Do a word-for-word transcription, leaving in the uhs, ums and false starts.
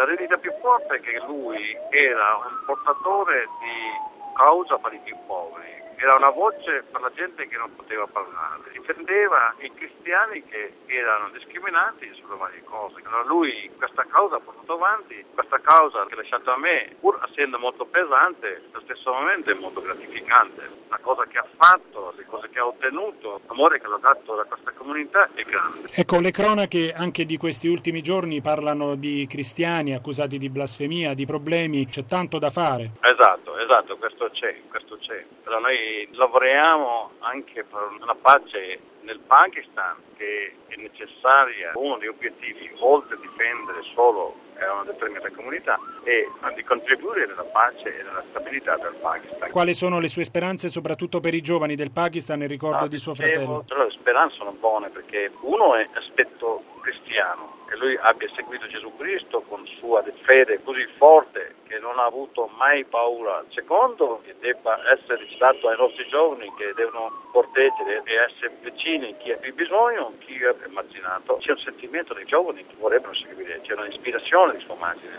La verità più forte è che lui era un portatore di causa per i più poveri. Era una voce per la gente che non poteva parlare, difendeva i cristiani che erano discriminati sulle varie cose. Allora lui questa causa ha portato avanti, questa causa che ha lasciato a me, pur essendo molto pesante, allo stesso momento è molto gratificante. La cosa che ha fatto, le cose che ha ottenuto, l'amore che l'ha dato da questa comunità è grande. Ecco, le cronache anche di questi ultimi giorni parlano di cristiani accusati di blasfemia, di problemi, c'è tanto da fare. Esatto, esatto, questo c'è, questo c'è. Però noi lavoriamo anche per una pace nel Pakistan che è necessaria. Uno degli obiettivi, oltre a difendere solo una determinata comunità, è di contribuire alla pace e alla stabilità del Pakistan. Quali sono le sue speranze soprattutto per i giovani del Pakistan in ricordo no, di suo dicevo, fratello? Le speranze sono buone perché uno è aspetto cristiano, che lui abbia seguito Gesù Cristo con sua fede così forte che non ha avuto mai paura. Secondo, che debba essere dato ai nostri giovani che devono proteggere e essere vicini a chi ha più bisogno, chi è emarginato. C'è un sentimento dei giovani che vorrebbero seguire, c'è un'ispirazione di sua immagine.